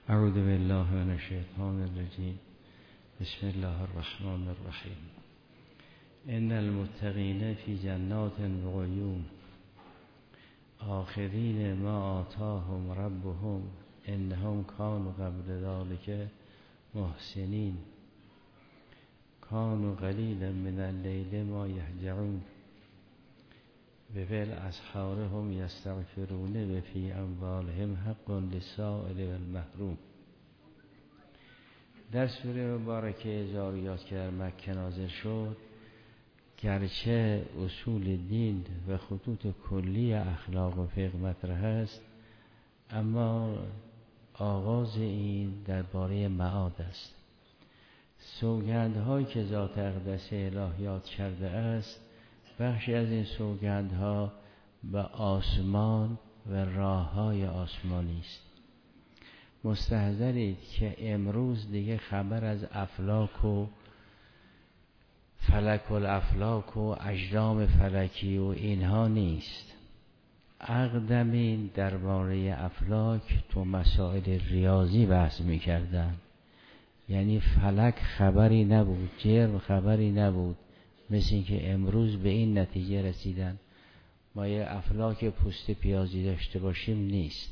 اعوذ بالله من الشیطان الرجیم. بسم الله الرحمن الرحیم. ان المتقین فی جنات و عیون آخذین ما آتاهم ربهم انهم کانوا قبل ذلک محسنین کانوا قلیلا من اللیل ما یهجعون بالاسحار هم یستغفرون و فی اموالهم حق للسائل والمحروم. در سوره مبارکه زاریات که در مکه نازل شد، گرچه اصول دین و خطوط کلی اخلاق و فقه مطرح است، اما آغاز این درباره معاد است. سوگندهایی که ذات اقدس الهیات کرده است، بخشی از این سوگندها به آسمان و راههای آسمانی است. مستحضرید که امروز دیگه خبر از افلاک و فلک الافلاک و اجرام فلکی و اینها نیست. اقدمین درباره افلاک تو مسائل ریاضی بحث می‌کردن، یعنی فلک خبری نبود، جرم خبری نبود، مثل این که امروز به این نتیجه رسیدن ما یه افلاک پوست پیازی داشته باشیم نیست.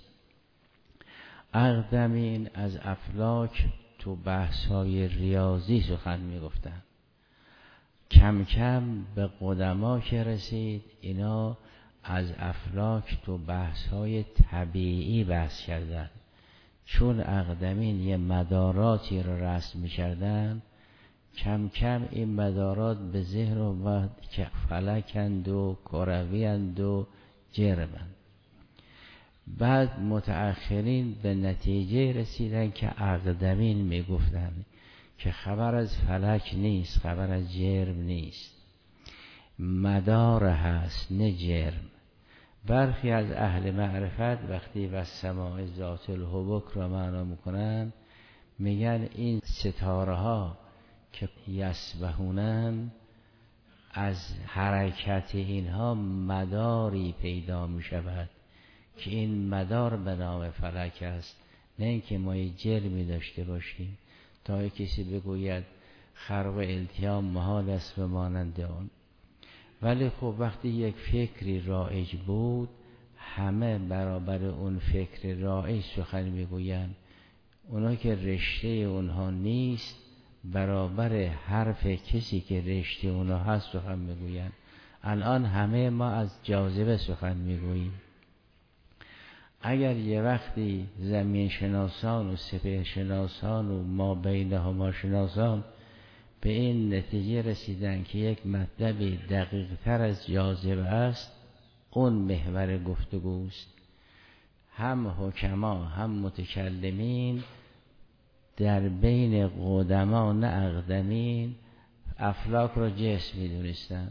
اقدمین از افلاک تو بحث‌های ریاضی سخن می‌گفتن. کم کم به قدما که رسید، اینا از افلاک تو بحث‌های طبیعی بحث کردن، چون اقدمین یه مداراتی رو رسم می‌کردن. کم کم این مدارات به ذهن اومد که فلکند و کرویند و جرمند. بعد متأخرین به نتیجه رسیدن که اقدمین میگفتن که خبر از فلک نیست، خبر از جرم نیست، مدار هست نه جرم. برخی از اهل معرفت وقتی والسماء ذات الحبک را معنا میکنن، میگن این ستاره ها که یسبحونن، از حرکت اینها مداری پیدا می شود که این مدار به نام فلک است، نه اینکه ما یه جرمی داشته باشیم تا کسی بگوید خرق و التیام محال است و مانند آن. ولی خب وقتی یک فکری رایج بود، همه برابر اون فکر رایج سخن میگویند. اونا که رشته اونها نیست، برابر حرف کسی که رشته اونها هست سخن میگویند. الان همه ما از جاذبه سخن میگوییم. اگر یه وقتی زمین شناسان و سپهر شناسان و ما بینهما شناسان به این نتیجه رسیدن که یک مطلبی دقیق تر از جاذبه است، اون محور گفتگوست. هم حکما هم متکلمین در بین قدما نه اقدمین افلاک را جسم می‌دونستند.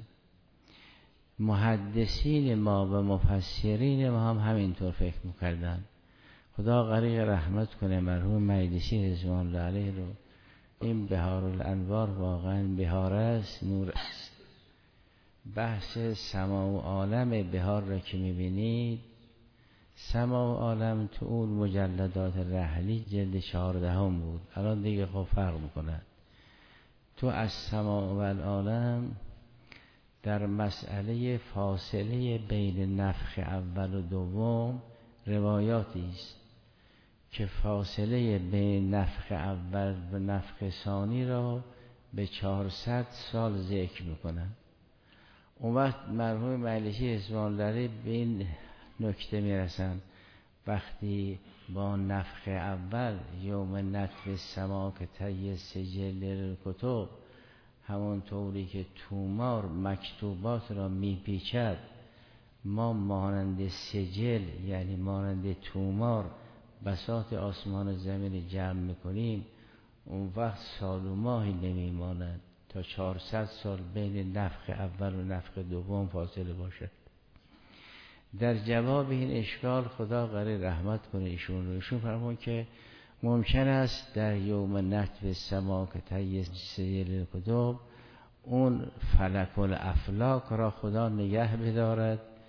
محدثین ما و مفسرین ما هم همینطور فکر می‌کردند. خدا غریق رحمت کنه مرحوم مجلسی رضوان الله علیه رو. این بهار الانوار واقعا بهار است، نور است. بحث سما و عالم بهار را که می‌بینید، سما و عالم تو اون مجلدات رحلی جلد 14 بود، الان دیگه خب فرق میکنه. تو از سما و العالم در مسئله فاصله بین نفخ اول و دوم روایاتی است که فاصله بین نفخ اول و نفخ ثانی را به 400 سال ذکر میکنن. اون وقت مرحوم مجلسی رضوان الله به این نکته میرسن وقتی با نفخ اول یوم نطف السما که طی سجل کتب، همون طوری که تومار مکتوبات را میپیچد، ما مانند سجل یعنی مانند تومار بساط آسمان و زمین جمع میکنیم، اون وقت سال و ماهی نمیماند تا 400 سال بین نفخ اول و نفخ دوم فاصله باشد. در جواب این اشکال خدا غریق رحمت کنه ایشون فرمون که ممکن است در یوم نطف السما که طی سجل کتب اون فلک الافلاک را خدا نگه بدارد،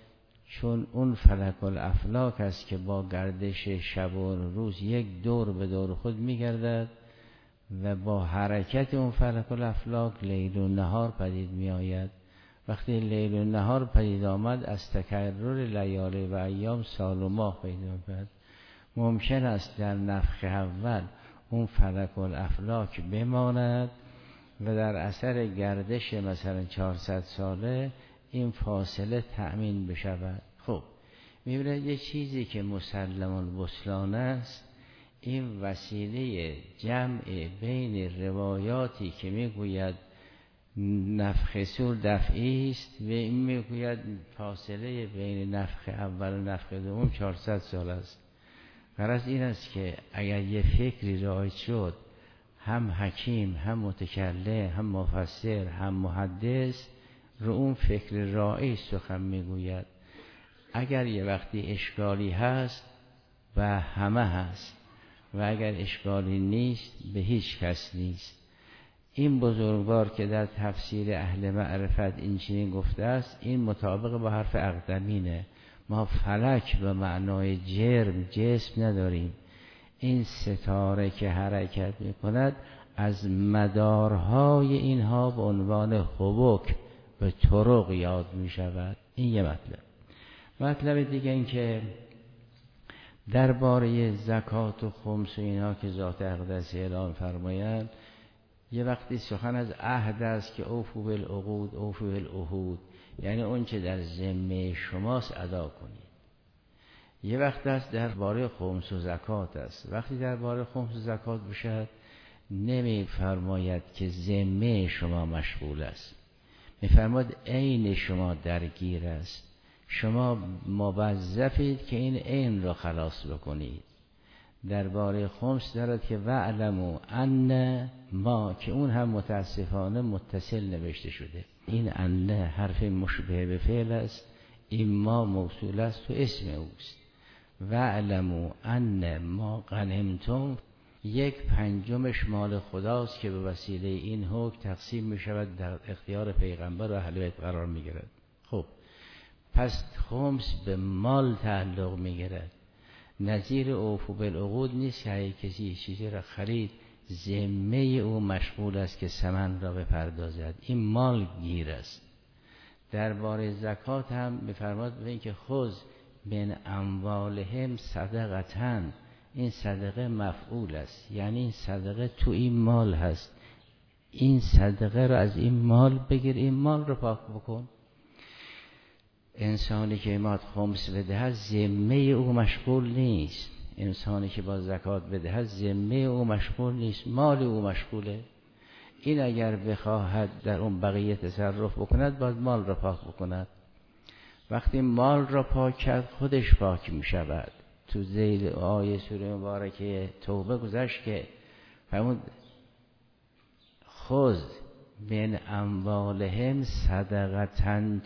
چون اون فلک الافلاک است که با گردش شب و روز یک دور به دور خود میگردد و با حرکت اون فلک الافلاک لیل و نهار پدید می آید. وقتی لیل و نهار پدید آمد از تکرر لیالی و ایام سال و ماه پیدا کرد. ممکن است در نفخ اول اون فلک الافلاک بماند و در اثر گردش مثلا 400 ساله این فاصله تأمین بشود. خب میبینید یه چیزی که مسلم البطلان است، این وسیله جمع بین روایاتی که میگوید نفخ صور دفعی است و این میگوید فاصله بین نفخ اول و نفخ دوم 400 سال است. غرض این است که اگر یه فکری رایج شد، هم حکیم هم متکلم هم مفسر هم محدث رو اون فکر رایج سخن میگوید. اگر یه وقتی اشکالی هست و همه هست و اگر اشکالی نیست به هیچ کس نیست. این بزرگوار که در تفسیر اهل معرفت این چنین گفته است، این مطابق با حرف اقدمینه. ما فلک به معنای جسم نداریم. این ستاره که حرکت میکند از مدارهای اینها به عنوان حبک به طرق یاد میشود. این یه مطلب دیگه این که درباره زکات و خمس و اینها که ذات اقدس اعلام فرمایند، یه وقتی سخن از عهد است که اوفو بالعقود اوفو بالعهود، یعنی اون چه در ذمه شماست ادا کنید. یه وقت است درباره خمس و زکات است. وقتی درباره خمس و زکات بشد نمی فرماید که ذمه شما مشغول است، می فرماید عین شما درگیر است. شما موظفید که این عین را خلاص بکنید. درباره خمس دارد که وعلموا ان ما، که اون هم متاسفانه متصل نوشته شده. این ان حرف مشبه به فعل است، این ما موصول است و اسم اوست. وعلموا ان ما غنمتم 1/5 مال خداست که به وسیله این حکم تقسیم می شود، در اختیار پیغمبر و اهل بیت قرار می گیرد. خب پس خمس به مال تعلق می گیرد. نظیر اوفو بالعقود نیست که کسی چیزی را خرید ذمه او مشغول است که ثمن را بپردازد، این مال گیر است. درباره زکات هم می‌فرماد به این که خذ من اموالهم صدقةً، این صدقه مفعول است، یعنی این صدقه تو این مال هست، این صدقه را از این مال بگیر، این مال را پاک بکن. انسانی که اماد خمس بدهد ذمه او مشغول نیست. انسانی که با زکات بدهد ذمه او مشغول نیست، مال او مشغوله. این اگر بخواهد در اون بقیه تصرف بکند باید مال را پاک بکند. وقتی مال را پاک کرد خودش پاک می شود. تو ذیل آیه سوره مبارکه توبه گذشت که فرمود خذ من اموالهم صدقةً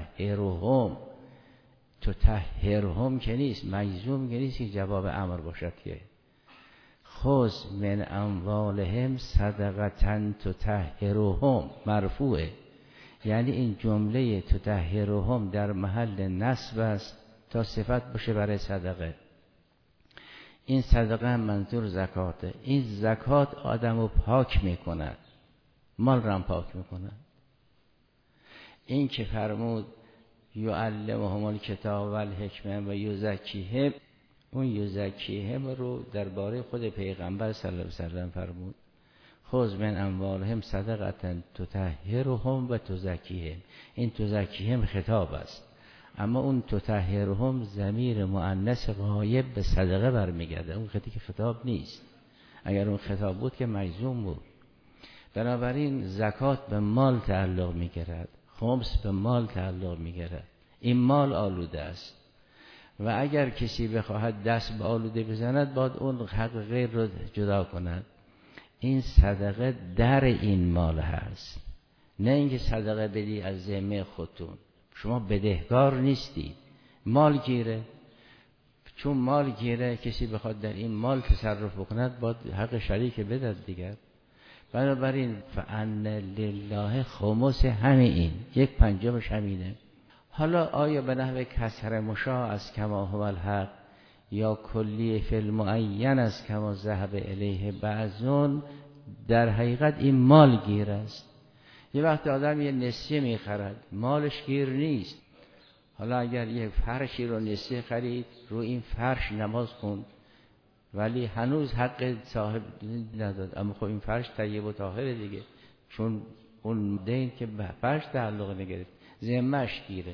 تطهرهم که نیست، مجزوم که نیست که جواب امر باشد، که خذ من اموالهم صدقةً تطهرهم مرفوعه، یعنی این جمله تطهرهم در محل نصب است تا صفت باشه برای صدقه. این صدقه هم منظور زکاته. این زکات آدمو پاک میکند، مال را هم پاک میکند. این که فرمود یعلمهم الکتاب و الحکمه و یزکیهم، اون یزکیهم رو درباره خود پیغمبر صلی الله علیه و سلم فرمود خذ من اموالهم صدقةً تطهرهم و تزکیهم. این تزکیهم خطاب است، اما اون تطهرهم ضمیر مؤنث غایب به صدقه برمیگرده، اون خطی که خطاب نیست. اگر اون خطاب بود که مجزوم بود. بنابراین زکات به مال تعلق میگیرد، خمس به مال تعلق میگیرد. این مال آلوده است و اگر کسی بخواهد دست به آلوده بزند باید اون حق غیر رو جدا کند. این صدقه در این مال هست، نه اینکه صدقه بدی از ذمه خودتون. شما بدهکار نیستید، مال گیره. چون مال گیره کسی بخواد در این مال تصرف بکند باید حق شریک بدهد دیگر. بنابراین فأن لله خمس همین 1/5 همینه. حالا آیا به نحو کسر مشاع از کما هو الحق یا کلی فی المعین از کما ذهب الیه بعضون، در حقیقت این مال گیر است. یه وقت آدم یه نسیه میخرد، مالش گیر نیست. حالا اگر یه فرشی رو نسیه خرید، رو این فرش نماز خوند ولی هنوز حق صاحب نداد، اما خب این فرش طیب و طاهره دیگه، چون اون دین که به فرش تعلق نگرفت، ذمه‌اش گیره.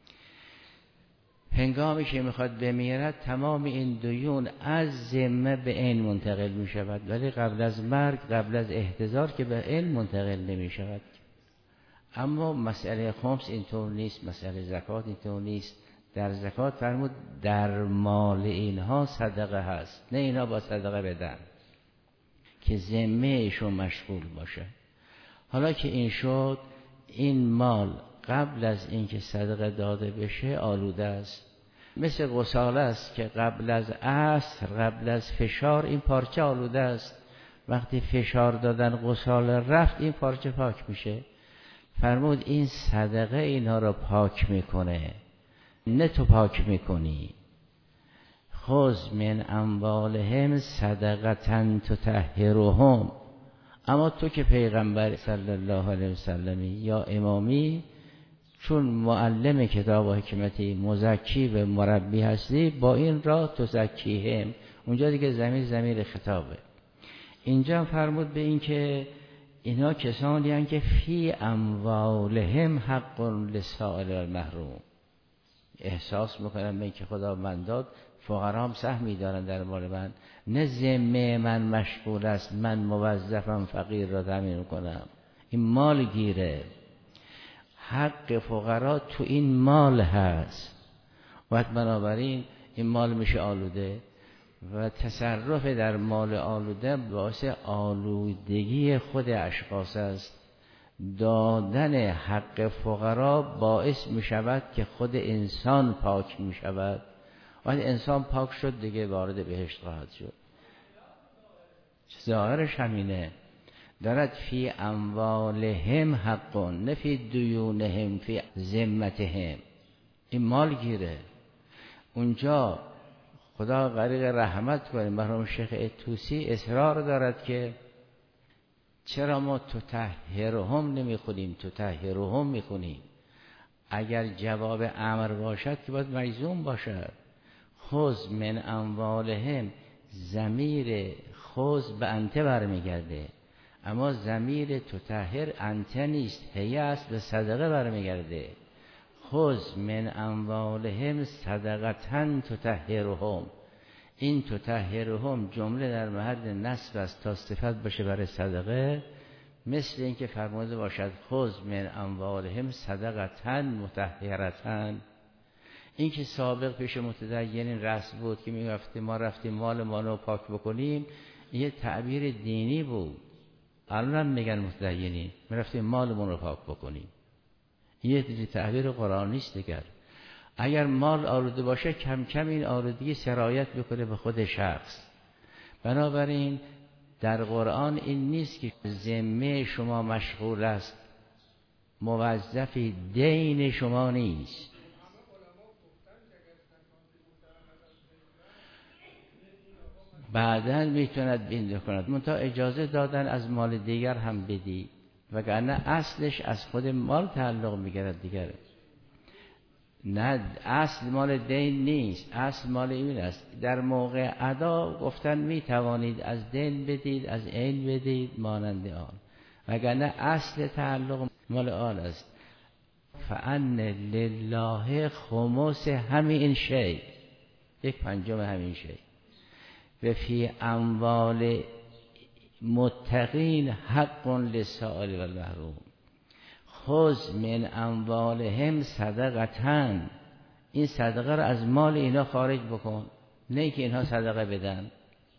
هنگامی که میخواد بمیرد تمام این دیون از ذمه به عین منتقل میشود، ولی قبل از مرگ، قبل از احتضار که به عین منتقل نمیشود. اما مسئله خمس اینطور نیست، مسئله زکات اینطور نیست. در زکات فرمود در مال اینها صدقه هست، نه اینها با صدقه بدن که ذمه‌شون مشغول باشه. حالا که این شد، این مال قبل از اینکه صدقه داده بشه آلوده است. مثل غساله است که قبل از عصر، قبل از فشار این پارچه آلوده است. وقتی فشار دادن غساله رفت، این پارچه پاک میشه. فرمود این صدقه اینها رو پاک میکنه، نه تو پاک میکنی. خذ من اموالهم صدقةً تطهرهم. اما تو که پیغمبر صلی الله علیه وسلمی یا امامی، چون معلم کتاب و حکمتی، مزکی و مربی هستی، با این راه تزکیهم. اونجا دیگه ضمیر خطابه. اینجا فرمود به این که اینا کسانی هستند که فی اموالهم حق للسائل والمحروم. احساس میکنن به این که خدا من داد، فقرا هم سهمی دارن در مال من، نه ذمه من مشغول است، من موظفم فقیر را تامین کنم. این مال گیره، حق فقرا تو این مال هست و بنابراین این مال میشه آلوده و تصرف در مال آلوده باعث آلودگی خود اشخاص است. دادن حق فقرا باعث می شود که خود انسان پاک می شود. وقتی انسان پاک شد دیگه وارد بهشت خواهد شد. ظاهرش همینه، دارد فی اموالهم حقون، نه فی دیونهم فی ذمتهم. این مال گیره. اونجا خدا غریق رحمت کنه، مرحوم شیخ طوسی اصرار دارد که چرا ما تطهرهم نمیخونیم، تطهرهم میخونیم. اگر جواب امر باشد که باید مجزوم باشد. خذ من اموالهم، ضمیر خذ به انت برمیگرده، اما ضمیر تطهر انت نیست، هی است، به صدقه برمیگرده. خذ من اموالهم صدقةً تطهرهم. این تطهرهم جمله در محل نصب است تا صفت باشه برای صدقه، مثل اینکه فرموده باشد خذ من اموالهم صدقةً مطهرةً. این که سابق پیش متدینین رسم بود که میگفتیم ما رفتیم مال ما رو پاک بکنیم، یه تعبیر دینی بود. الان هم میگن متدینین میرفتیم مالمون رو پاک بکنیم، یه تعبیر قرآنی است دیگر. اگر مال آلوده باشه کم کم این آلودگی سرایت بکنه به خود شخص. بنابراین در قرآن این نیست که ذمه شما مشغول است، موظفی دین شما نیست. بعداً میتوند بینده کند، منتها اجازه دادن از مال دیگر هم بدی، وگرنه اصلش از خود مال تعلق میگیرد دیگره. نه، اصل مال دین نیست، اصل مال این است. در موقع ادا گفتن می توانید از دین بدید، از عین بدید، مانند آن، وگرنه اصل تعلق مال آن است. فأن لله خمس همین شی، 1/5 همین شی. و فی اموال متقین حق للسائل والمحروم. خذ من اموالهم صدقةً. این صدقه رو از مال اینا خارج بکن، نه که اینها صدقه بدن.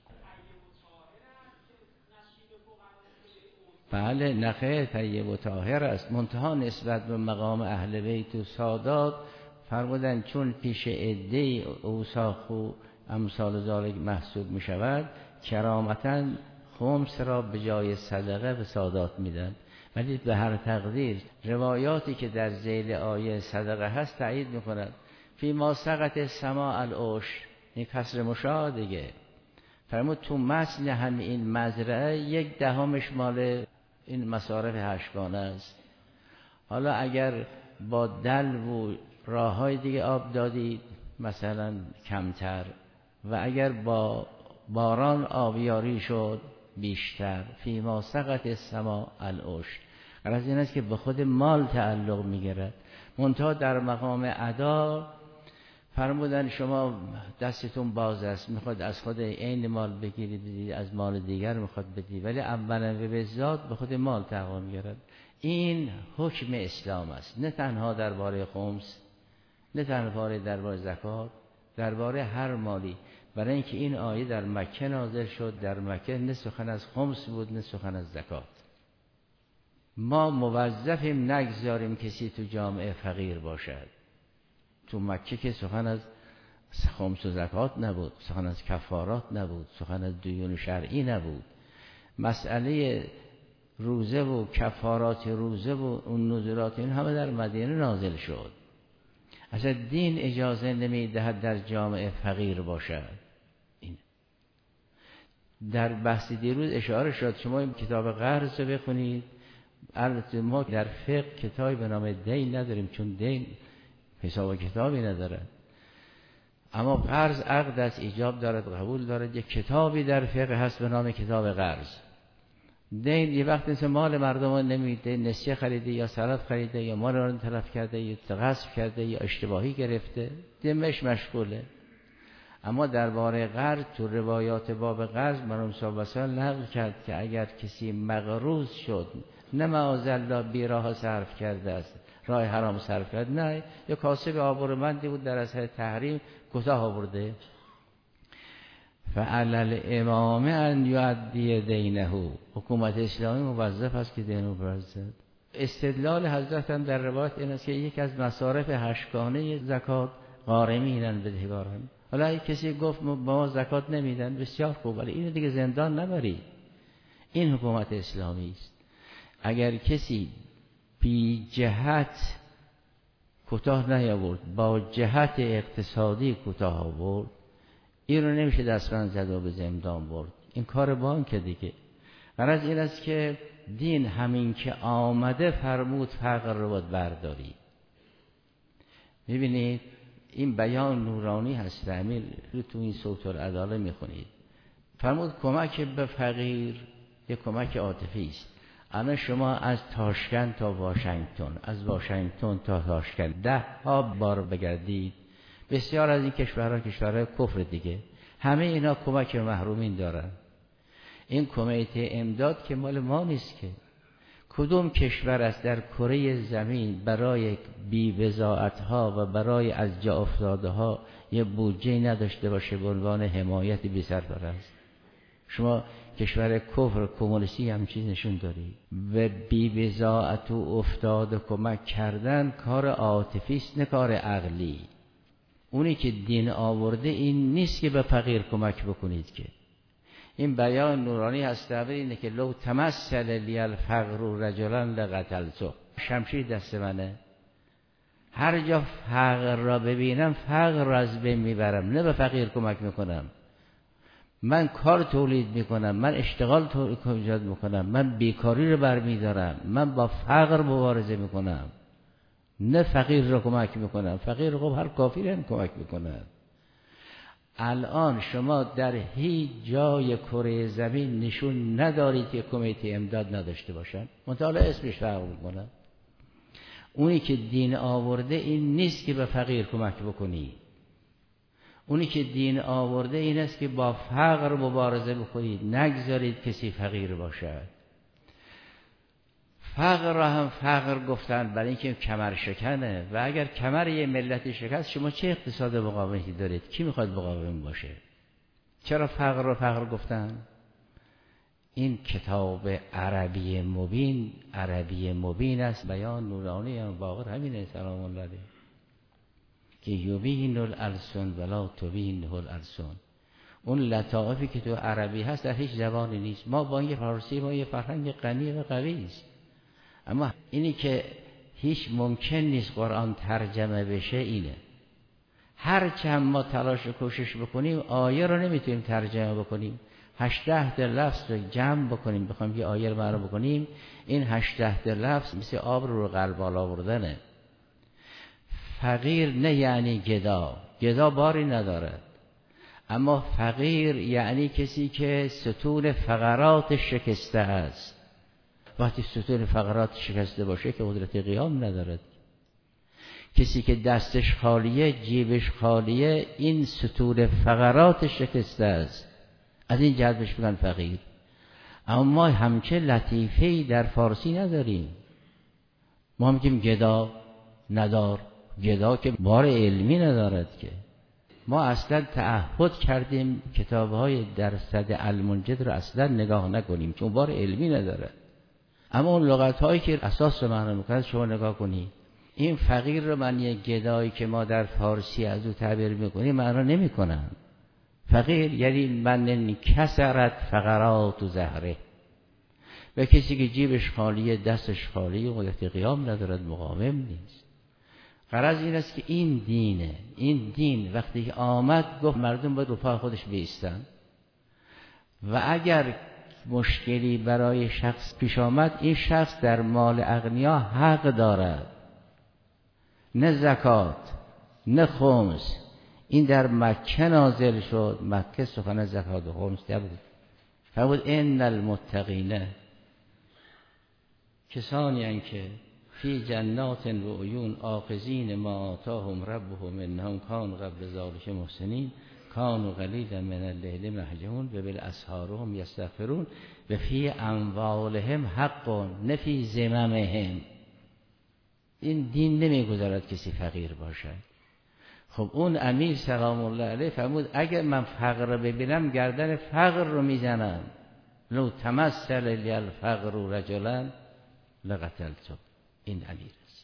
بله، نخیر، طیب و طاهر است، منتها نسبت به مقام اهل بیت و سادات فرمودن چون پیش عده اوساخ و امثال ذالک محسوب می شود، کرامتاً خمس را به جای صدقه به سادات میدن. ولی به هر تقدیر روایاتی که در ذیل آیه صدقه هست تایید میکنند. فی ما سقط السماء العشر، این کسر مشاع دیگه. فرمود تو متن همین این مزرعه 1/10 مال این مصارف هشتگانه است. حالا اگر با دلو و راههای دیگه آب دادید مثلا کمتر، و اگر با باران آبیاری شد بیشتر. فی ما سقط السماء العشر، غرض این است که به خود مال تعلق میگیرد. منتها در مقام ادا فرمودن شما دستتون باز است، میخواد از خود این مال بگیرید، از مال دیگر میخواد بدید، ولی اولا و به ذات به خود مال تعلق میگیرد. این حکم اسلام است، نه تنها درباره خمس، نه تنها درباره زکات، درباره هر مالی. برای اینکه این آیه در مکه نازل شد، در مکه نه سخن از خمس بود نه سخن از زکات. ما موظفیم نگذاریم کسی تو جامعه فقیر باشد. تو مکه که سخن از خمس و زکات نبود، سخن از کفارات نبود، سخن از دیون شرعی نبود. مسئله روزه و کفارات روزه و اون نزولات این همه در مدینه نازل شد. اصلا دین اجازه نمیدهد در جامعه فقیر باشد. این در بحث دیروز اشاره شد، شما این کتاب قرض رو بخونید. البته ما در فقه کتابی به نام دین نداریم، چون دین حساب کتابی نداره، اما قرض عقد است، ایجاب دارد قبول دارد. یک کتابی در فقه هست به نام کتاب قرض. دین یه وقت مثل مال مردم نمیده، نسیه خریده یا سلف خریده یا مال رو تلف کرده یا غصب کرده یا اشتباهی گرفته، دمش مشغوله. اما درباره قرض تو روایات باب قرض مرحوم صاحب وصال نقل کرد که اگر کسی مقروض شد، نه معاذالله بیراه صرف کرده است، راه حرام صرف کرد، نه یا کاسب آبرومندی بود در اثر تحریم کوتاه آورده، فعلی الامام ان یؤدی دینه، حکومت اسلامی موظف است که دین رو برزد. استدلال حضرت هم در روایت این است که یکی از مصارف هشتگانه زکات غارمینن بدهکاران. حالا اگه کسی گفت ما زکات نمیدن، بسیار خوب، ولی اینو دیگه زندان نبرید. این حکومت اسلامی است. اگر کسی بی جهت کوتاه نیاورد، با جهت اقتصادی کوتاه آورد، این رو نمیشه دستبند زد و به زندان برد. این کار بانک دیگه. غرض این است که دین همین که آمده فرمود فقر رو باید برداری. میبینید این بیان نورانی هست، امیر تو این صوت العداله میخونید. فرمود کمک به فقیر یک کمک عاطفی است. الان شما از تاشکند تا واشنگتن، از واشنگتن تا تاشکند 10 بار بگردید، بسیار از این کشورها کشورهای کفر دیگه، همه اینا کمک محرومین دارن. این کمیته امداد که مال ما نیست که. کدوم کشور است در کره زمین برای بی‌وضاعت‌ها و برای از جا افتاده‌ها یه بودجه نداشته باشه به عنوان حمایت بی‌سرپرست؟ شما کشور کفر کمونیستی هم چیز نشون داری. و بی‌وضاعت و افتاده کمک کردن کار عاطفی است نه کار عقلی. اونی که دین آورده این نیست که به فقیر کمک بکنید که. این بیان نورانی هست اینه که لو تمثل لی الفقر رجلا لقتلته، شمشیر دست منه، هر جا فقر را ببینم فقر را از بین میبرم، نه به فقیر کمک میکنم. من کار تولید میکنم، من اشتغال ایجاد میکنم، من بیکاری رو برمیدارم، من با فقر مبارزه میکنم، نه فقیر رو کمک میکنم. فقیر رو هر کافری هم کمک میکنن. الان شما در هیچ جای کره زمین نشون ندارید که کمیته امداد نداشته باشن. مطالعه اسمش فرق میکنه. اونی که دین آورده این نیست که به فقیر کمک بکنی. اونی که دین آورده این است که با فقر مبارزه بکنید، نگذارید کسی فقیر باشد. فقر را هم فقر گفتن برای اینکه کمر شکنه، و اگر کمر یه ملتی شکست شما چه اقتصاد مقاومتی دارید؟ کی میخواد مقاوم باشه؟ چرا فقر را فقر گفتن؟ این کتاب عربی مبین است. بیان نورانی هم باقر همینه سلام الله علیه که یبین الالسن ولا تبینه الالسن. اون لطائفی که تو عربی هست در هیچ زبانی نیست. ما با این فارسی ما یه فرهنگ غنی و قوی است، اینی که هیچ ممکن نیست قرآن ترجمه بشه اینه. هر چند ما تلاش و کوشش بکنیم آیه رو نمیتونیم ترجمه بکنیم. 18 لفظ رو جمع بکنیم بخوایم یه آیه رو معنا بکنیم، این 18 لفظ مثل آب رو قلب بالا آوردنه. فقیر نه یعنی گدا، گدا باری ندارد، اما فقیر یعنی کسی که ستون فقرات شکسته است. وقتی ستون فقرات شکسته باشه که قدرت قیام ندارد. کسی که دستش خالیه، جیبش خالیه، این ستون فقرات شکسته است، از این جهت بهش میگن فقیر. اما ما همچه لطیفه‌ای در فارسی نداریم. ما میگیم گدا، ندار. گدا که بار علمی ندارد که. ما اصلا تعهد کردیم کتاب‌های درصد المنجد رو اصلا نگاه نکنیم چون بار علمی ندارد. اما اون لغت‌هایی که اساس رو معنا می‌کنه شما نگاه کنید. این فقیر رو من یک گدایی که ما در فارسی از او تعبیر می‌کنیم معنا نمی‌کنم. فقیر یعنی من کسرت فقرات و زهره، و کسی که جیبش خالیه، دستش خالیه، قدرت قیام ندارد، مقاوم نیست. غرض این است که این دینه. این دین وقتی که آمد گفت مردم باید رو پای خودش بایستن و اگر مشکلی برای شخص پیش آمد این شخص در مال اغنیا حق دارد، نه زکات نه خمس. این در مکه نازل شد. مکه سخن زکات و خمس نبود. فرمود ان المتقین کسانی هستند که فی جنات و عیون آخذین ما آتاهم ربهم انهم کانوا قبل ذلک محسنین کانوا قلیلا من الليل مهجعون و بالاسحار هم یستغفرون و فی اموالهم حق نه فی ذممهم. این دین نمیگذارد کسی فقیر باشد. خب اون امیر سلام الله علیه فرمود اگر من فقر رو ببینم گردن فقر رو میزنم. لو تمثل لی الفقر رجلا لقتلته. این امیر است.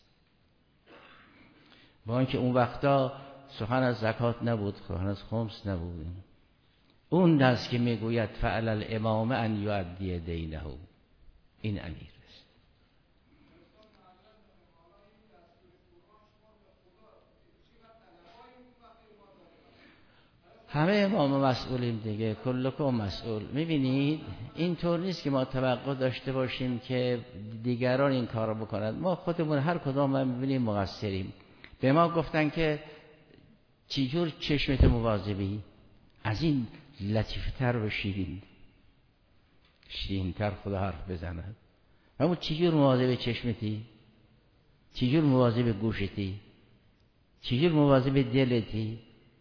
با اینکه اون وقتا سخن از زکات نبود، سخن از خمس نبود. اون دست که میگوید فعل الامام ان یؤدی دینه. این امیر است. همه امام مسئولیم دیگه، کلکم مسئول. میبینید اینطور نیست که ما توقع داشته باشیم که دیگران این کارو بکنند. ما خودمون هر کدام هم میبینیم مقصریم. به ما گفتن که چجور چشمت مواظبی، از این لطیفتر و شیرینتر خدا حرف بزند. اما چجور مواظب چشمتی، چجور مواظب گوشتی، چجور مواظب دلتی.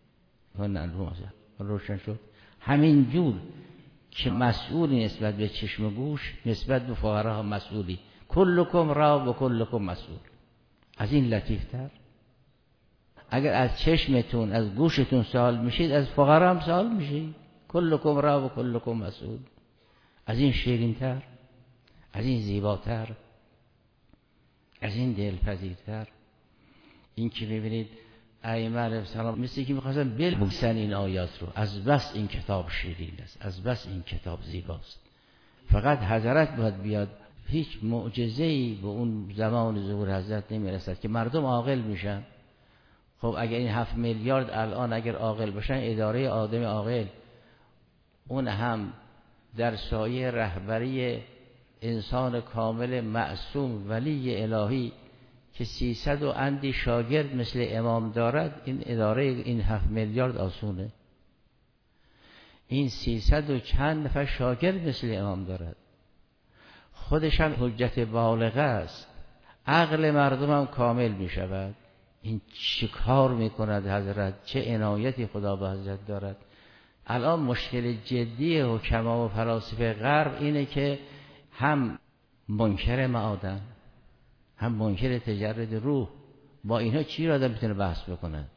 روشن شد. همین جور که مسئولی نسبت به چشم و گوش نسبت به فقرا هم مسئولی. کلکم را و کلکم مسئول. از این لطیفتر. اگر از چشمتون از گوشتون سوال میشید از فقرا هم سوال میشید. کلکم را و کلکم مسئول. از این شیرینتر، از این زیباتر، از این دلپذیرتر. این که میبینید ائمه علیهم السلام مثل که می‌خواستن بلبوسن این آیات رو. از بس این کتاب شیرین است، از بس این کتاب زیباست. فقط حضرت باید بیاد. هیچ معجزه‌ای به اون زمان ظهور حضرت نمیرسد که مردم عاقل میشن. خب اگر این 7 میلیارد الان اگر عاقل باشن، اداره آدم عاقل، اون هم در سایه رهبری انسان کامل معصوم ولی الهی که 300 و اندی شاگرد مثل امام دارد، این اداره این 7 میلیارد آسونه. این 300 و چند نفر شاگرد مثل امام دارد، خودش هم حجت بالغه است. عقل مردم هم کامل می شود. این چه کار می کند حضرت، چه عنایتی خدا به حضرت دارد. الان مشکل جدی حکما و فلاسفه غرب اینه که هم منکر معادن، هم منکر تجرد روح. با اینها چی را آدم میتونه بحث بکنه؟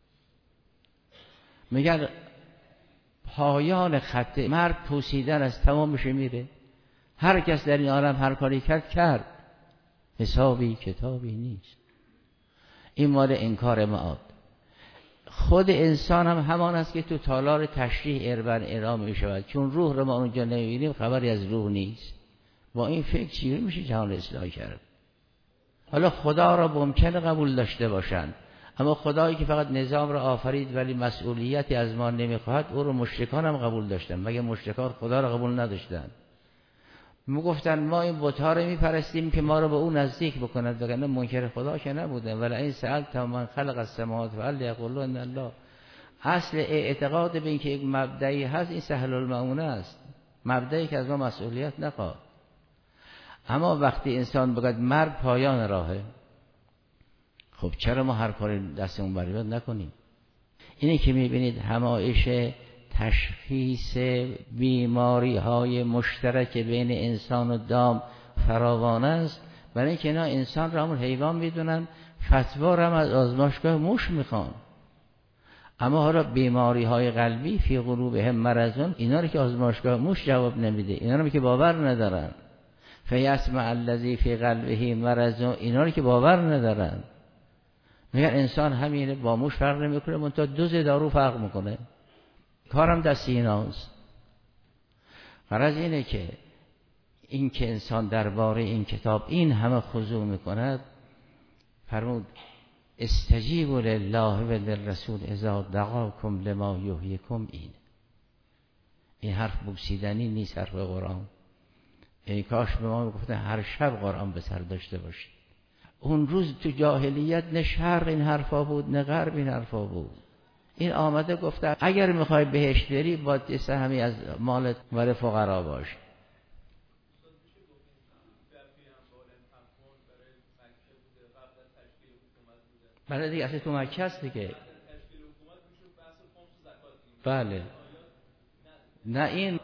میگن پایان خط مرگ پوسیدن از تمامش میره. هر کس در این عالم هر کاری کرد، حسابی کتابی نیست. این مال انکار معاد. خود انسان هم همان است که تو تالار تشریح اربن اعلام می شود. چون روح رو ما اونجا نمیبینیم، خبری از روح نیست. با این فکر چی میشه جهان اصلاح کرد؟ حالا خدا را ممکنه قبول داشته باشند، اما خدایی که فقط نظام را آفرید ولی مسئولیتی از ما نمیخواهد، او رو مشرکان هم قبول داشتن. مگه مشرکان خدا را قبول نداشتن؟ میگفتن ما این بت‌ها رو میپرستیم که ما رو به او نزدیک بکند، وگرنه منکر خدا که نبودن. ولی این سألت من خلق السماوات والارض یقولون الله. اصل اعتقاد به این که یک مبدئی هست این سهل المعونه است، مبدئی که از ما مسئولیت نخواد. اما وقتی انسان بگه مرگ پایان راهه، خب چرا ما هر کاری دستمون بریاد نکنیم؟ اینه که میبینید همایش تشخیص بیماری های مشترک بین انسان و دام فراوان است، برای اینکه اینا انسان را همون حیوان میدونن، فتوا را هم از آزمایشگاه موش میخوان. اما حالا بیماری های قلبی فی قلوبهم مرضون، اینا رو که آزمایشگاه موش جواب نمیده، اینا رو که باور ندارن. فیسمع الذی فی قلبه مرضون، اینا رو که باور ندارن. میگن انسان همینه، با موش فرق نمیکنه، منتها دوز دارو فرق میکنه. کارم دست ایناست. غرض اینه که این که انسان درباره این کتاب این همه خضوع میکند، فرمود استجیبوا لله و للرسول اذا دعاکم لما یحییکم. این حرف بوسیدنی نیست، حرف قرآن. ای کاش به ما میگفتن هر شب قرآن به سر داشته باشید. اون روز تو جاهلیت نه شرق این حرفا بود نه غرب این حرفا بود. این آمده گفته اگر میخوای بهشت بری باید سهمی از مال ور فقرا باش. بله دیگه، اصلا تو مکه هست دیگه. بله نه این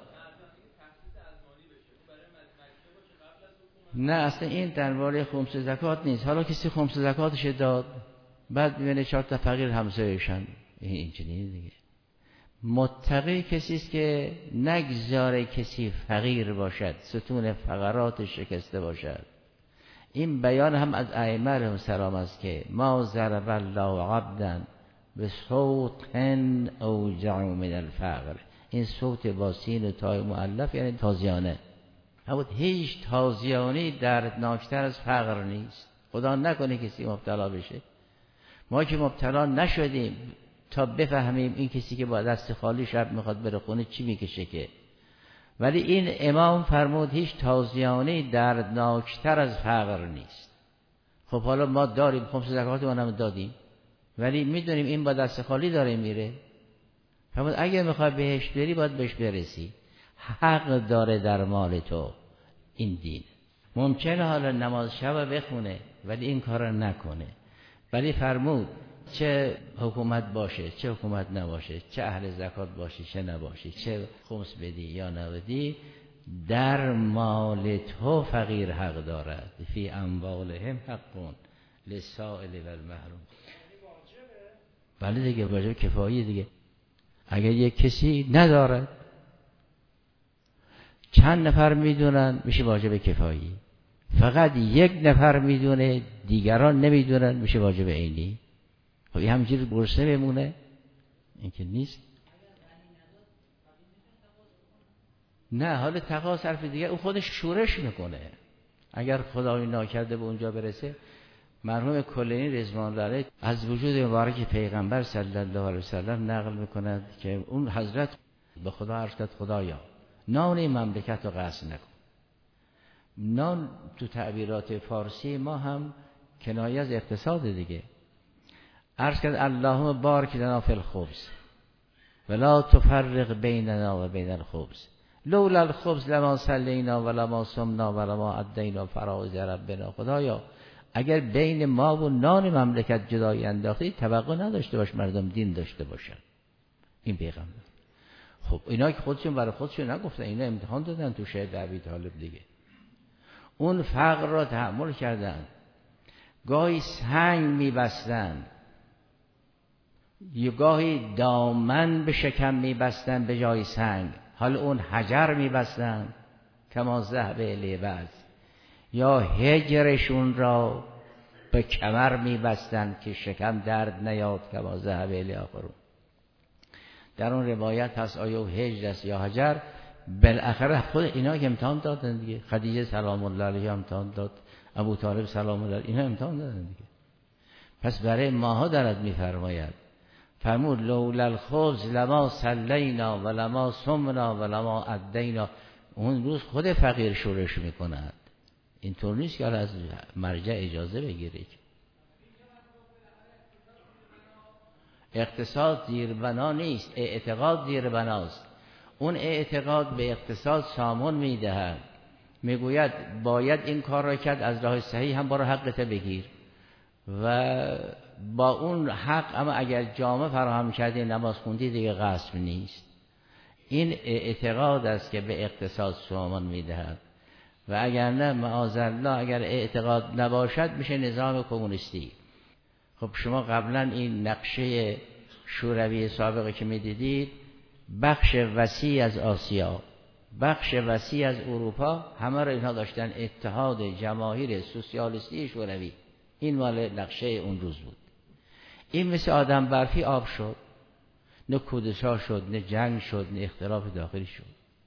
نه اصلا این درباره خمس زکات نیست. حالا کسی خمس زکاتش داد، بعد میبینه 4 تا فقیر همسایه‌شن، این چنین دیگه. متقی کسی است که نگذاره کسی فقیر باشد، ستون فقرات شکسته باشد. این بیان هم از ائمه علیهم السلام است که ما ضرب الله عبدا بصوت اوجع من الفقر. این صوت با سین و تای مؤلف یعنی تازیانه. اما هیچ تازیانی دردناکتر از فقر نیست. خدا نکنه کسی مبتلا بشه. ما که مبتلا نشدیم تا بفهمیم این کسی که با دست خالی شب میخواد بره خونه چی میکشه که. ولی این امام فرمود هیچ تازیانی دردناکتر از فقر نیست. خب حالا ما داریم، خمس زکات اونم دادیم، ولی میدونیم این با دست خالی داره میره. فرمود اگه میخوای بهش بری باید بهش برسی. حق داره در مال تو. این دین ممکنه حالا نماز شب بخونه ولی این کار نکنه. ولی فرمود چه حکومت باشه چه حکومت نباشه، چه اهل زکات باشی چه نباشی، چه خمس بدی یا نبدی، در مال تو فقیر حق دارد. فی اموالهم حقون للسائل و المحروم. بله دیگه، واجب کفایی دیگه. اگر یک کسی ندارد چند نفر میدونن میشه واجب کفایی. فقط یک نفر میدونه دیگران نمیدونن میشه واجب عینی. خب این همینجوری گرسنه بمونه؟ این که نیست. نه، حالا تقاضا حرف دیگه، اون خودش شورش میکنه. اگر خدای ناکرده به اونجا برسه، مرحوم کلینی رضوان الله علیه از وجود مبارک پیغمبر صلی الله علیه وسلم نقل میکند که اون حضرت به خدا عرض کرد خدایا نان این مملکت رو قصد نکن. نان تو تعبیرات فارسی ما هم کنایه از اقتصاد دیگه. عرض کرد اللهم بارک لنا فی الخبز ولا تفرق بیننا و بین الخبز لولا الخبز لما صلینا و لما صمنا و لما ادینا فرائض ربنا. خدایا اگر بین ما و نان مملکت جدایی انداختی توقع نداشته باش مردم دین داشته باشن. این پیغمبر. خب اینا که خودشون برای خودشون نگفتن، اینا امتحان دادن تو شهر ابی طالب دیگه. اون فقر را تحمل کردن. گاهی سنگ میبستن، یا گاهی دامن به شکم میبستن به جای سنگ، حالا اون حجر میبستن کما ذهب الیه بعض، یا هجرشون را به کمر میبستن که شکم درد نیاد کما ذهب الیه آخرون. در اون روایت هست آیا هجر است یا حجر، بالاخره خود اینا که امتحان دادن دیگه. خدیجه سلام الله علیها امتحان داد، ابو طالب سلام الله علیه، اینا امتحان دادن دیگه. پس برای ماها دارد میفرماید، فرمود لولا الخبز لما صلینا و لما صمنا و لما ادینا. اون روز خود فقیر شورش میکند، اینطور نیست که از مرجع اجازه بگیرید. اقتصاد زیربنا نیست، اعتقاد زیربناست. اون اعتقاد به اقتصاد سامان میدهد، میگوید باید این کار را کرد، از راه صحیح هم برو حقت بگیر و با اون حق اما اگر جامعه فراهم کردی نماز خوندی دیگه غصب نیست. این اعتقاد است که به اقتصاد سامان میدهد و اگر نه معاذالله اگر اعتقاد نباشد میشه نظام کمونیستی. خب شما قبلا این نقشه شوروی سابقه که میدیدید، بخش وسیع از آسیا، بخش وسیع از اروپا، همه را اینها داشتن اتحاد جماهیر سوسیالیستی شوروی. این مال نقشه اون روز بود. این مثل آدم برفی آب شد، نه کودتا شد، نه جنگ شد، نه اختلاف داخلی شد.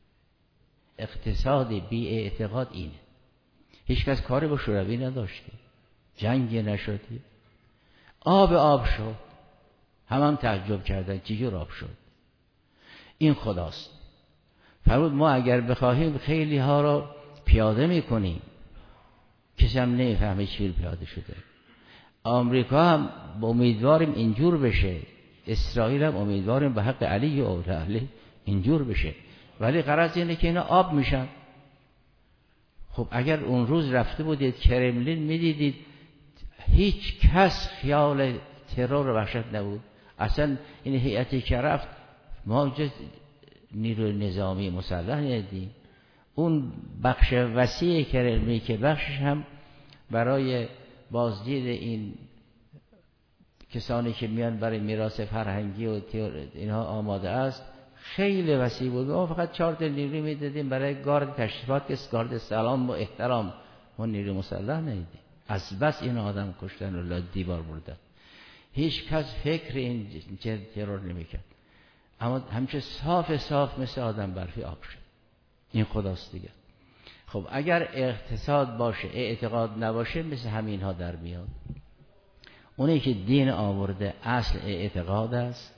اقتصاد بی اعتقاد اینه. هیچ کس کاری با شوروی نداشته، جنگی نشدی، آب شد. هم تعجب کردن چجور آب شد. این خداست. فرمود ما اگر بخواهیم خیلی ها را پیاده میکنیم، کسی هم نمیفهمه چی پیاده شده. آمریکا هم امیدواریم اینجور بشه، اسرائیل هم امیدواریم به حق علی و اولی اینجور بشه، ولی غرض اینه که اینا آب میشن. خب اگر اون روز رفته بودید کرملین میدیدید هیچ کس خیال ترور و وحشت نبود. اصلا این هیئتی که رفت ما جز نیروی نظامی مسلح ندیدیم. اون بخش وسیع کرملین که بخشش هم برای بازدید این کسانی که میان برای میراث فرهنگی و اینها آماده است خیلی وسیع بود. ما فقط 4 تا نیروی میدادیم برای گارد تشریفات که گارد سلام و احترام، ما نیروی مسلح ندیدیم. از بس این آدم کشتن و دیوار بردن. هیچ کس فکر این ترور نمیکرد، اما همچه صاف مثل آدم برفی آب شد. این خداست دیگه. خب اگر اقتصاد باشه اعتقاد نباشه مثل همین ها در میاد. اونی که دین آورده اصل اعتقاد است،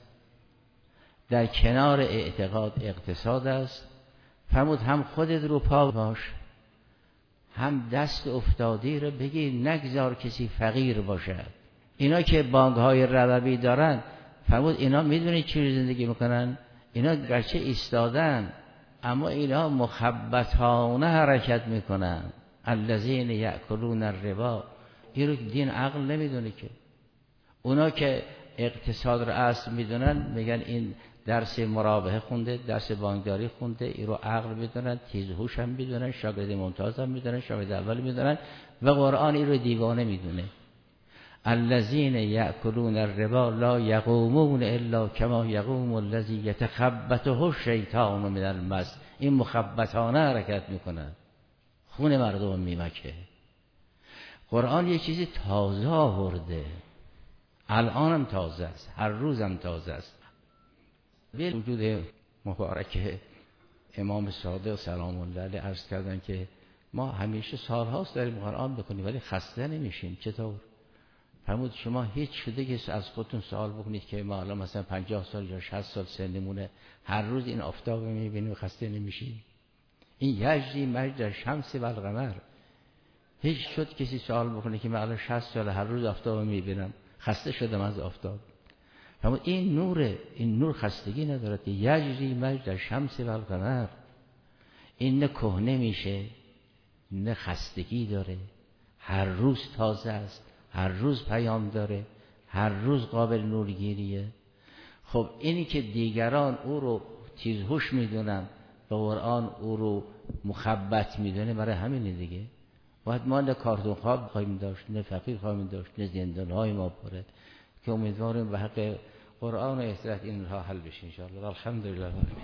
در کنار اعتقاد اقتصاد است. فرمود هم خودت رو پا باش، هم دست افتادی رو بگیر، نگذار کسی فقیر باشد. اینا که بانک های ربوی دارن، فرمود اینا میدونید چی زندگی میکنن؟ اینا گرچه ایستادن اما اینا مخبطانه حرکت میکنن. الذین یأکلون الربا. این رو دین عقل نمیدونه که. اونا که اقتصاد رو اصل میدونن میگن این درس مرابحه خونده، درس بانکداری خونده، این رو عقل میدونن، تیزهوش هم میدونن، شاگرد ممتاز هم میدونن، شاگرد اول میدونن و قرآن این رو دیوانه میدونه. الذین یأکلون الربا لا یقومون الا کما یقوم الذی یتخبطه الشیطان من المس. این مخبطانه حرکت میکنن، خون مردم میمکه. قرآن یه چیزی تازه آورده، الانم تازه است، هر روزم تازه است. به وجود مبارک امام صادق سلام الله علیه عرض کردن که ما همیشه سالهاست داریم قرآن بکنیم ولی خسته نمیشیم. چطور؟ فرمود شما هیچ شده که از خودتون سوال بکنید که ما الان مثلا 50 سال یا 60 سال سنمونه هر روز این آفتاب رو میبینیم و خسته نمیشیم؟ این یجری مجد شمس و القمر. هیچ شد کسی سوال بکنه که من الان 60 سال هر روز آفتاب رو میبینم خسته شدم از آفتاب؟ فرمود این نوره، این نور خستگی ندارد. یجری مجد شمس و القمر. این نه کهنه میشه نه خستگی داره، هر روز تازه است، هر روز پیام داره، هر روز قابل نورگیریه. خب اینی که دیگران او رو تیزهوش میدونن و قرآن او رو مخبط میدونه، برای همینه دیگه. باید ما نه کارتون خواب خواهیم داشت، نه فقیر خواهیم داشت، نه زندانهای ما پره، که امیدواریم به حق قرآن و اصلاح اینها حل بشه ان شاء الله. الحمدلله.